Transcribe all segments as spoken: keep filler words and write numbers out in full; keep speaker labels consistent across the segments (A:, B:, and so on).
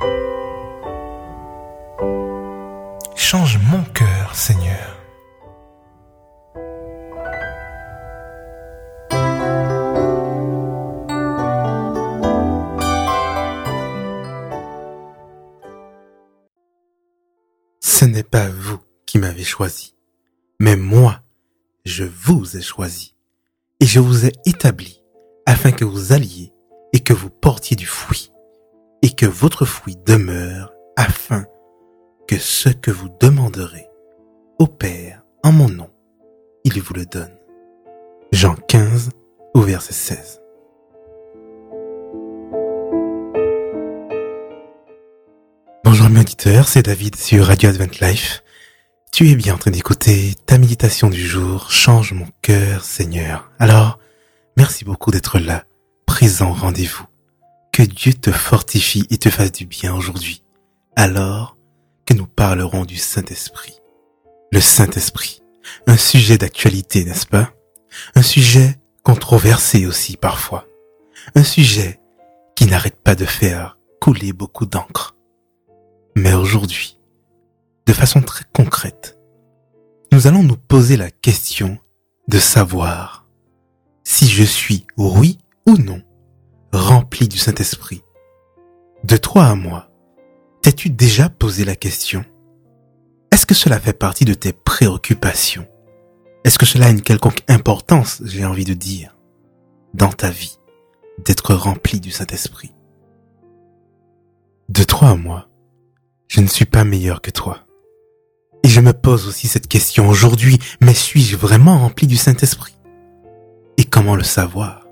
A: Change mon cœur, Seigneur. Ce n'est pas vous qui m'avez choisi, mais moi, je vous ai choisi, et je vous ai établi afin que vous alliez et que vous portiez du fruit, et que votre fruit demeure, afin que ce que vous demanderez au Père en mon nom, il vous le donne. Jean quinze, au verset seize. Bonjour mes auditeurs, c'est David sur Radio Advent Life. Tu es bien en train d'écouter ta méditation du jour, Change mon cœur, Seigneur. Alors, merci beaucoup d'être là, présent au rendez-vous. Que Dieu te fortifie et te fasse du bien aujourd'hui, alors que nous parlerons du Saint-Esprit. Le Saint-Esprit, un sujet d'actualité, n'est-ce pas? Un sujet controversé aussi parfois. Un sujet qui n'arrête pas de faire couler beaucoup d'encre. Mais aujourd'hui, de façon très concrète, nous allons nous poser la question de savoir si je suis, oui ou non, rempli du Saint-Esprit. De toi à moi, t'es-tu déjà posé la question? Est-ce que cela fait partie de tes préoccupations? Est-ce que cela a une quelconque importance, j'ai envie de dire, dans ta vie, d'être rempli du Saint-Esprit? De toi à moi, je ne suis pas meilleur que toi. Et je me pose aussi cette question aujourd'hui, mais suis-je vraiment rempli du Saint-Esprit? Et comment le savoir?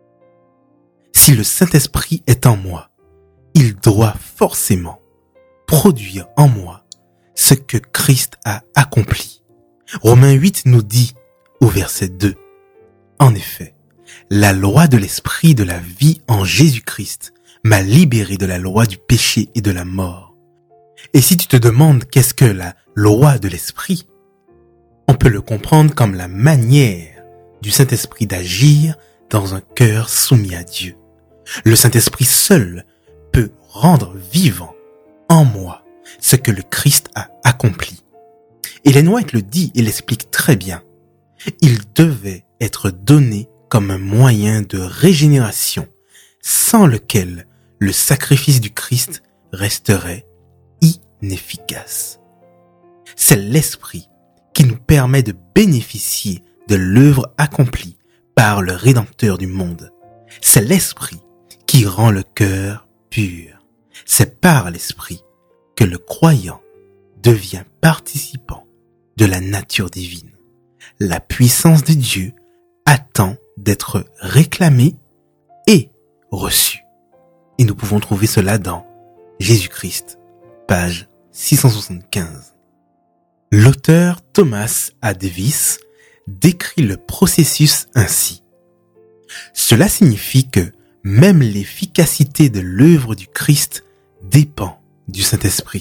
A: Si le Saint-Esprit est en moi, il doit forcément produire en moi ce que Christ a accompli. Romains huit nous dit, au verset deux, en effet, la loi de l'Esprit de la vie en Jésus-Christ m'a libéré de la loi du péché et de la mort. Et si tu te demandes qu'est-ce que la loi de l'Esprit, on peut le comprendre comme la manière du Saint-Esprit d'agir dans un cœur soumis à Dieu. Le Saint-Esprit seul peut rendre vivant en moi ce que le Christ a accompli. Ellen White le dit et l'explique très bien. Il devait être donné comme un moyen de régénération sans lequel le sacrifice du Christ resterait inefficace. C'est l'Esprit qui nous permet de bénéficier de l'œuvre accomplie par le Rédempteur du monde. C'est l'Esprit qui rend le cœur pur. C'est par l'Esprit que le croyant devient participant de la nature divine. La puissance de Dieu attend d'être réclamée et reçue. Et nous pouvons trouver cela dans Jésus-Christ, page six cent soixante-quinze. L'auteur Thomas A. Davis décrit le processus ainsi. Cela signifie que même l'efficacité de l'œuvre du Christ dépend du Saint-Esprit.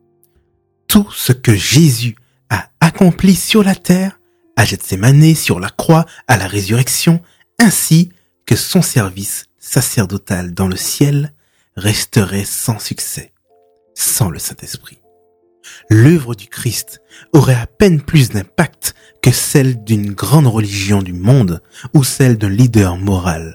A: Tout ce que Jésus a accompli sur la terre, à Gethsémanée, sur la croix, à la résurrection, ainsi que son service sacerdotal dans le ciel, resterait sans succès, sans le Saint-Esprit. L'œuvre du Christ aurait à peine plus d'impact que celle d'une grande religion du monde ou celle d'un leader moral.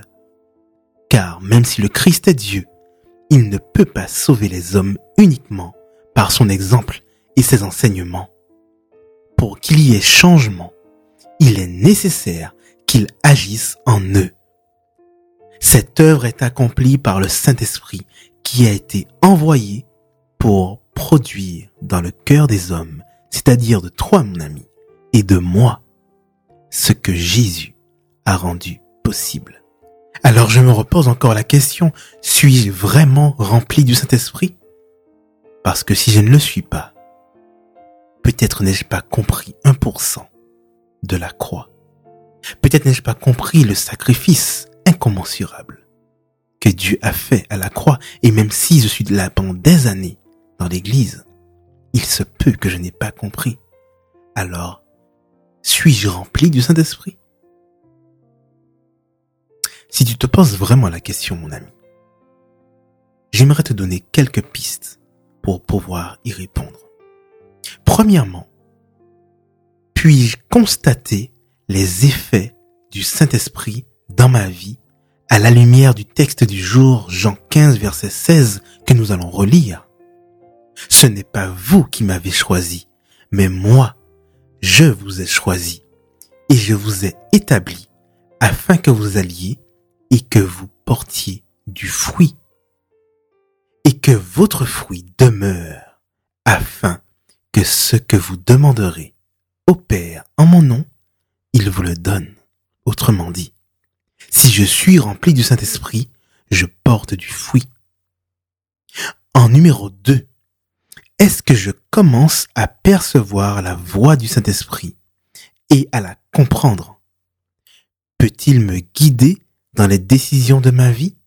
A: Car même si le Christ est Dieu, il ne peut pas sauver les hommes uniquement par son exemple et ses enseignements. Pour qu'il y ait changement, il est nécessaire qu'il agisse en eux. Cette œuvre est accomplie par le Saint-Esprit qui a été envoyé pour produire dans le cœur des hommes, c'est-à-dire de toi, mon ami, et de moi, ce que Jésus a rendu possible. Alors je me repose encore la question, suis-je vraiment rempli du Saint-Esprit? Parce que si je ne le suis pas, peut-être n'ai-je pas compris un pour cent de la croix. Peut-être n'ai-je pas compris le sacrifice incommensurable que Dieu a fait à la croix. Et même si je suis là pendant des années dans l'église, il se peut que je n'ai pas compris. Alors, suis-je rempli du Saint-Esprit? Si tu te poses vraiment la question, mon ami, j'aimerais te donner quelques pistes pour pouvoir y répondre. Premièrement, puis-je constater les effets du Saint-Esprit dans ma vie à la lumière du texte du jour, Jean quinze, verset seize, que nous allons relire? Ce n'est pas vous qui m'avez choisi, mais moi, je vous ai choisi et je vous ai établi afin que vous alliez et que vous portiez du fruit et que votre fruit demeure, afin que ce que vous demanderez au Père en mon nom, il vous le donne. Autrement dit, si je suis rempli du Saint-Esprit, je porte du fruit. En numéro deux, est-ce que je commence à percevoir la voix du Saint-Esprit et à la comprendre? Peut-il me guider dans les décisions de ma vie?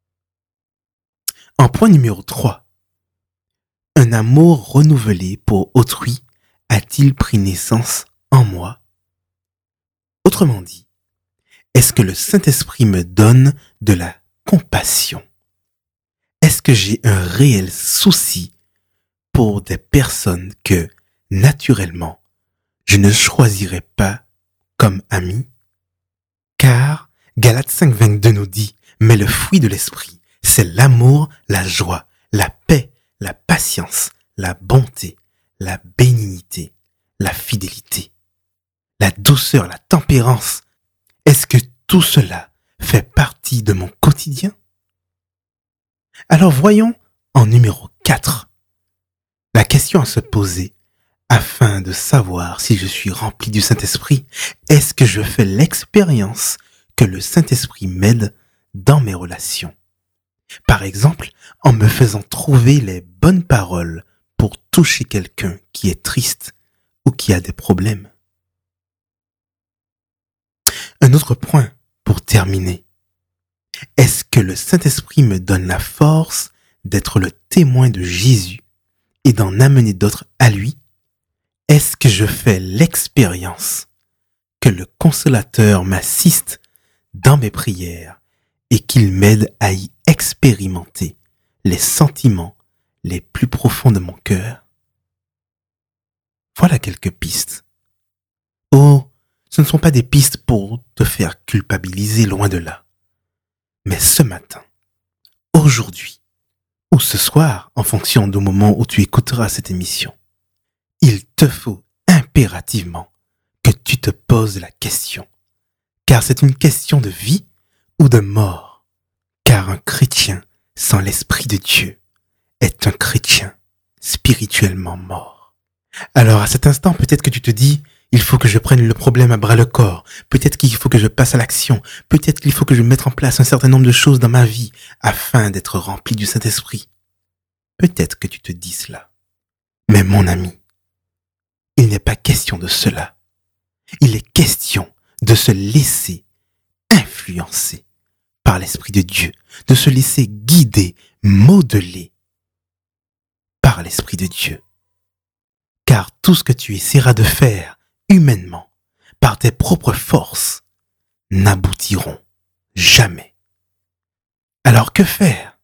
A: En point numéro trois, un amour renouvelé pour autrui a-t-il pris naissance en moi? Autrement dit, est-ce que le Saint-Esprit me donne de la compassion? Est-ce que j'ai un réel souci pour des personnes que, naturellement, je ne choisirais pas comme amis? Car Galates cinq, vingt-deux nous dit, mais le fruit de l'esprit, c'est l'amour, la joie, la paix, la patience, la bonté, la bénignité, la fidélité, la douceur, la tempérance. Est-ce que tout cela fait partie de mon quotidien? Alors voyons en numéro quatre, la question à se poser afin de savoir si je suis rempli du Saint-Esprit. Est-ce que je fais l'expérience que le Saint-Esprit m'aide dans mes relations? Par exemple, en me faisant trouver les bonnes paroles pour toucher quelqu'un qui est triste ou qui a des problèmes. Un autre point pour terminer. Est-ce que le Saint-Esprit me donne la force d'être le témoin de Jésus et d'en amener d'autres à lui? Est-ce que je fais l'expérience que le Consolateur m'assiste dans mes prières et qu'il m'aide à y expérimenter les sentiments les plus profonds de mon cœur? Voilà quelques pistes. Oh, ce ne sont pas des pistes pour te faire culpabiliser, loin de là. Mais ce matin, aujourd'hui, ou ce soir, en fonction du moment où tu écouteras cette émission, il te faut impérativement que tu te poses la question, car c'est une question de vie ou de mort, car un chrétien sans l'Esprit de Dieu est un chrétien spirituellement mort. Alors à cet instant, peut-être que tu te dis, il faut que je prenne le problème à bras le corps, peut-être qu'il faut que je passe à l'action, peut-être qu'il faut que je mette en place un certain nombre de choses dans ma vie afin d'être rempli du Saint-Esprit. Peut-être que tu te dis cela. Mais mon ami, il n'est pas question de cela. Il est question de se laisser influencer par l'Esprit de Dieu, de se laisser guider, modeler par l'Esprit de Dieu. Car tout ce que tu essaieras de faire humainement, par tes propres forces, n'aboutiront jamais. Alors que faire?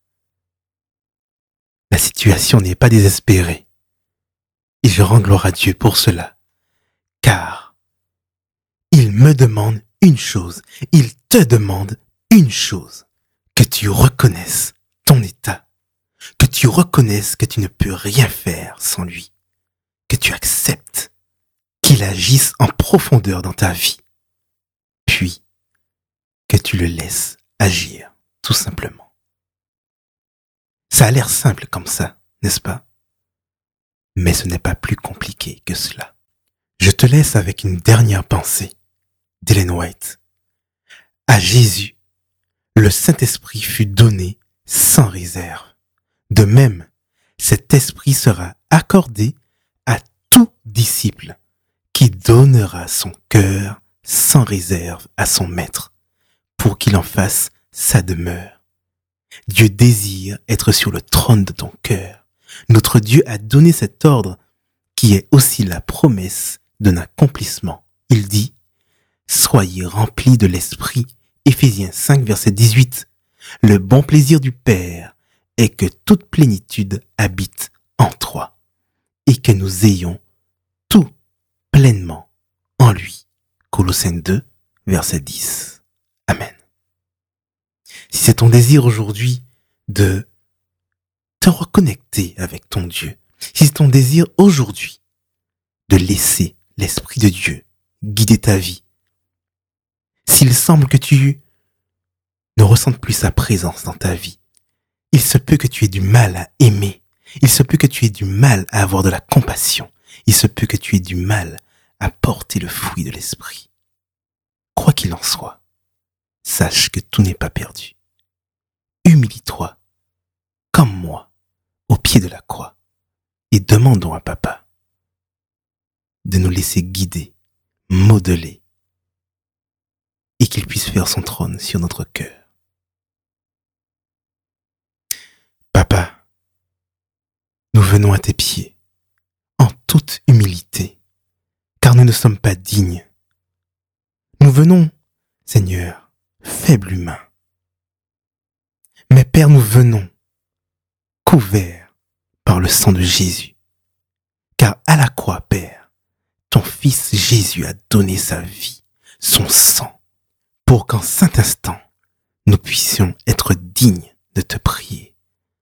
A: La situation n'est pas désespérée. Et je rends gloire à Dieu pour cela. Car il me demande une chose, il te demande une chose, que tu reconnaisses ton état, que tu reconnaisses que tu ne peux rien faire sans lui, que tu acceptes qu'il agisse en profondeur dans ta vie, puis que tu le laisses agir, tout simplement. Ça a l'air simple comme ça, n'est-ce pas? Mais ce n'est pas plus compliqué que cela. Je te laisse avec une dernière pensée d'Ellen White. À Jésus, le Saint-Esprit fut donné sans réserve. De même, cet esprit sera accordé à tout disciple qui donnera son cœur sans réserve à son maître pour qu'il en fasse sa demeure. Dieu désire être sur le trône de ton cœur. Notre Dieu a donné cet ordre qui est aussi la promesse d'un accomplissement. Il dit, soyez remplis de l'esprit. Éphésiens cinq, verset dix-huit. Le bon plaisir du Père et que toute plénitude habite en toi, et que nous ayons tout pleinement en lui. Colossiens deux, verset dix. Amen. Si c'est ton désir aujourd'hui de te reconnecter avec ton Dieu, si c'est ton désir aujourd'hui de laisser l'Esprit de Dieu guider ta vie, s'il semble que tu ne ressentes plus sa présence dans ta vie, il se peut que tu aies du mal à aimer, il se peut que tu aies du mal à avoir de la compassion, il se peut que tu aies du mal à porter le fruit de l'Esprit. Quoi qu'il en soit, sache que tout n'est pas perdu. Humilie-toi, comme moi, au pied de la croix, et demandons à Papa de nous laisser guider, modeler, et qu'il puisse faire son trône sur notre cœur. Papa, nous venons à tes pieds, en toute humilité, car nous ne sommes pas dignes. Nous venons, Seigneur, faible humain. Mais Père, nous venons, couverts par le sang de Jésus. Car à la croix, Père, ton Fils Jésus a donné sa vie, son sang, pour qu'en cet instant, nous puissions être dignes de te prier.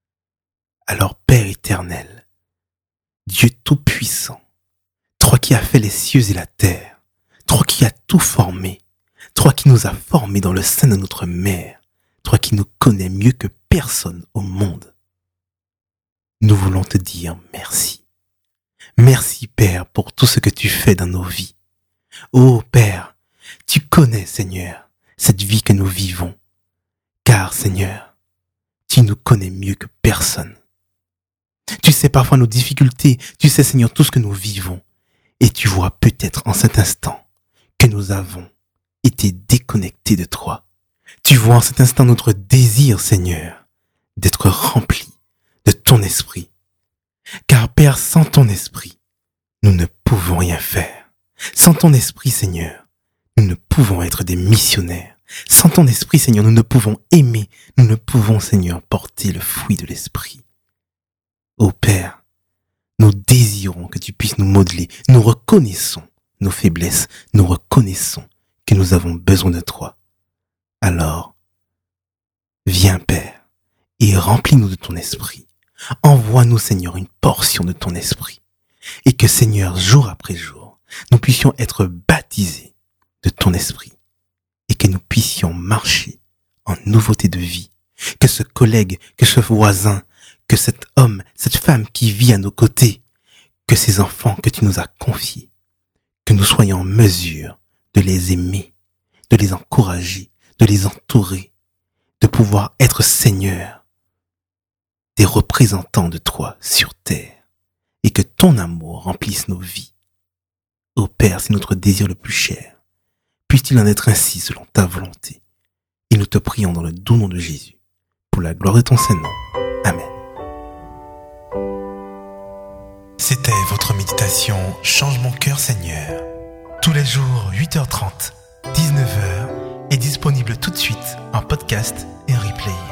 A: Alors, Père éternel, Dieu tout-puissant, toi qui as fait les cieux et la terre, toi qui as tout formé, toi qui nous as formés dans le sein de notre mère, toi qui nous connais mieux que personne au monde, nous voulons te dire merci. Merci, Père, pour tout ce que tu fais dans nos vies. Oh, Père, tu connais, Seigneur, cette vie que nous vivons, car, Seigneur, tu nous connais mieux que personne. Tu sais parfois nos difficultés, tu sais, Seigneur, tout ce que nous vivons, et tu vois peut-être en cet instant que nous avons été déconnectés de toi. Tu vois en cet instant notre désir, Seigneur, d'être remplis de ton esprit. Car Père, sans ton esprit, nous ne pouvons rien faire. Sans ton esprit, Seigneur, nous ne pouvons être des missionnaires. Sans ton esprit, Seigneur, nous ne pouvons aimer. Nous ne pouvons, Seigneur, porter le fruit de l'esprit. Ô Père, nous désirons que tu puisses nous modeler. Nous reconnaissons nos faiblesses. Nous reconnaissons que nous avons besoin de toi. Alors, viens, Père, et remplis-nous de ton esprit. Envoie-nous, Seigneur, une portion de ton esprit. Et que, Seigneur, jour après jour, nous puissions être baptisés de ton esprit. Et que nous puissions marcher en nouveauté de vie. Que ce collègue, que ce voisin, que cet homme, cette femme qui vit à nos côtés, que ces enfants que tu nous as confiés, que nous soyons en mesure de les aimer, de les encourager, de les entourer, de pouvoir être, Seigneur, des représentants de toi sur terre, et que ton amour remplisse nos vies. Ô Père, c'est notre désir le plus cher. Puisse-t-il en être ainsi selon ta volonté. Et nous te prions dans le doux nom de Jésus, pour la gloire de ton Saint-Nom. Amen. C'était votre méditation Change mon cœur, Seigneur. Tous les jours, huit heures trente, dix-neuf heures, est disponible tout de suite en podcast et en replay.